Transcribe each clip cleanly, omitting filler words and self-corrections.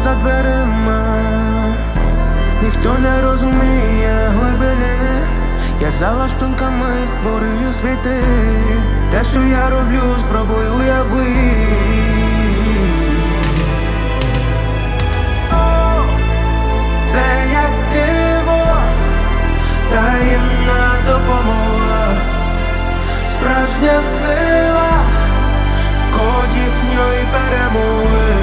за дверима, ніхто не розуміє глибини. Я за лаштунками створюю світи. Те, що я роблю, спробую уявити. Це як диво, таємна допомога, справжня сила, код їхньої перемоги.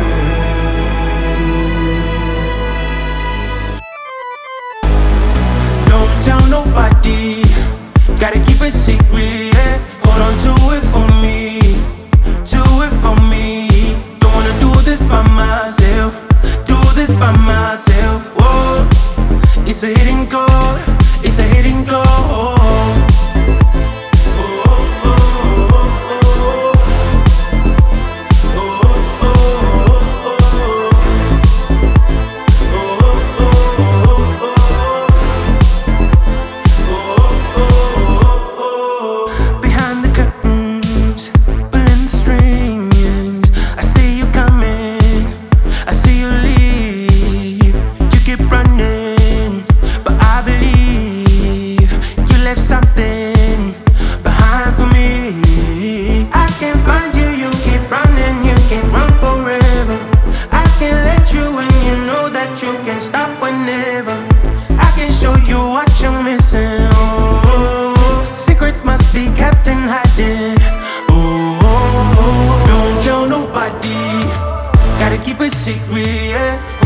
Don't tell nobody, gotta keep it secret, yeah. Hold on to it for me, do it for me. Don't wanna do this by myself, do this by myself. Whoa, it's a hidden code, it's a hidden code. Must be kept in hiding. Oh, don't tell nobody, gotta keep it secret, yeah.